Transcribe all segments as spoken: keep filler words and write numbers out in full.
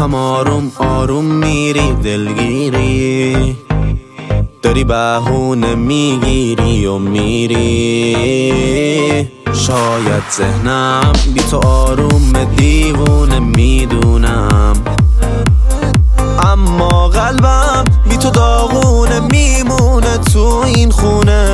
هم آروم آروم میری دلگیری، داری بهونه میگیری و میری. شاید ذهنم بی تو آروم دیوونه میدونم، اما قلبم بی تو داغونه میمونه تو این خونه.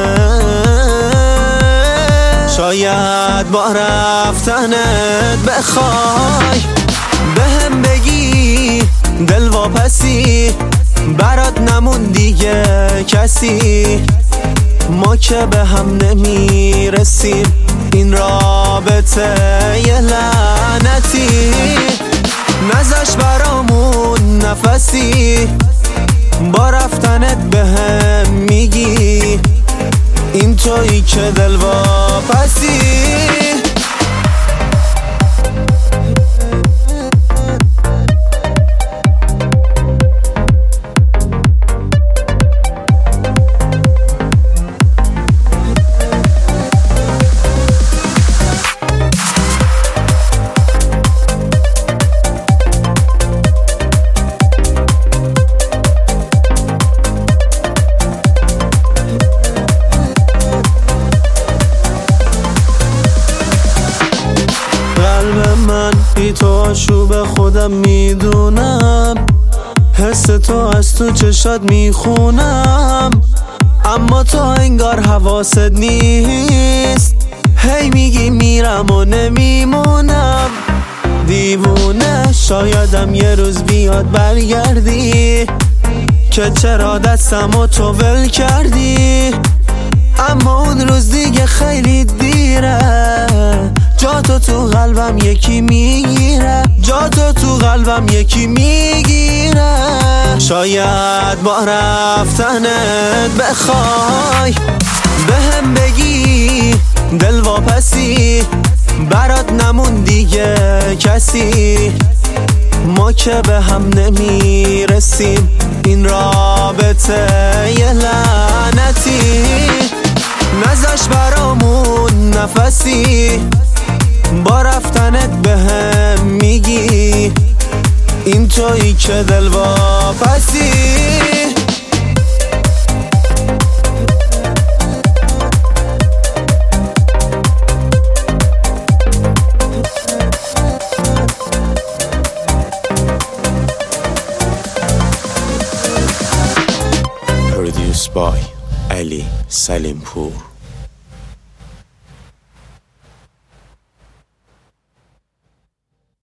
شاید با رفتنت بخوای بهم بگی دل واپسی، برات نمون دیگه کسی. ما که به هم نمیرسیم، این رابطه یه لعنتی. نذاش برامون نفسی، با رفتنت بهم میگی این تویی که دل واپسی. من بی تو آشوب خودم میدونم، حس تو از تو چشات میخونم، اما تو انگار حواست نیست. هی میگی میرم و نمیمونم، دیوونه. شایدم یه روز بیاد برگردی که چرا دستمو تو ول کردی، اما اون روز دیگه خیلی دیره. جا تو تو قلبم یکی میگیره، جا تو تو قلبم یکی میگیره. شاید با رفتنت بخوای بهم بگی دل واپسی، برات نمون دیگه کسی. ما که به هم نمیرسیم، این رابطه یه لعنتی. نذاش برامون نفسی، با رفتنت بهم میگی این تویی که دل واپسی. Produced by Ali Salimpur.